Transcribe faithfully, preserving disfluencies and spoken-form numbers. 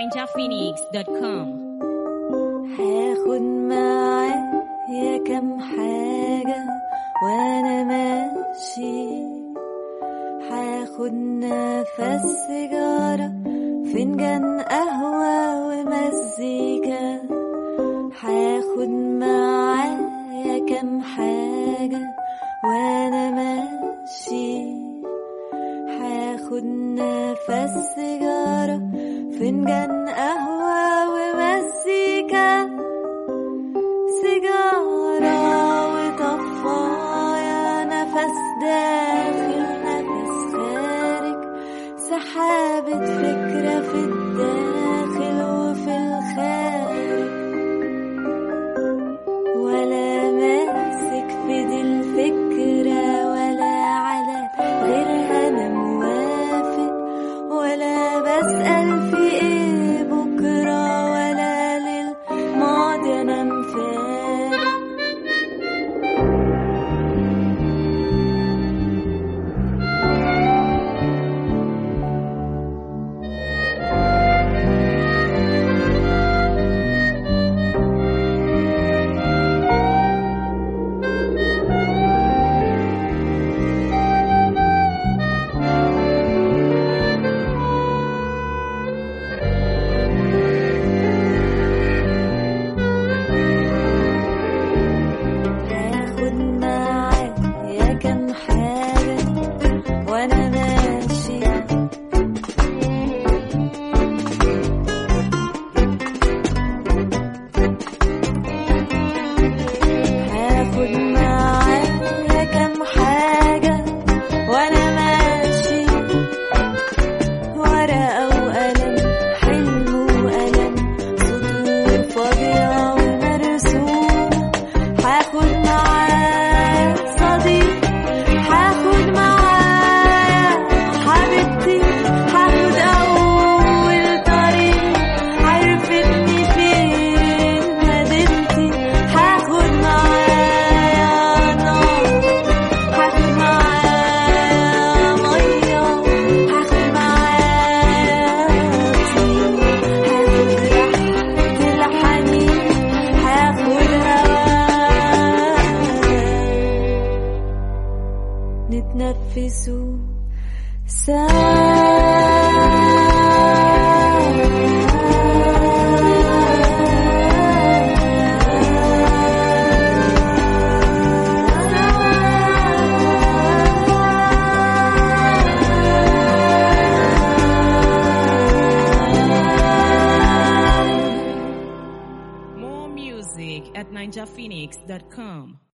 نينجا فينيكس دوت كوم. هاخد معايا كام حاجة وانا ماشي، هاخد نفس سيجارة، فنجان قهوة ومزيكا. هاخد معايا كام حاجة وانا ماشي، هاخد نفس سيجارة، فنجان قهوة ومزيكا. سيجارة وطفايا، نفس داخل نفس خارج، سحابة فكرة في الداخل وفي الخارج، ولا ماسك في دي الفكرة ولا على غيرها أنا موافق، ولا بسأل في إيه بكرة ولا للماضي أنا مفارق. نتنفسوا سوا. More music at ninja phoenix dot com.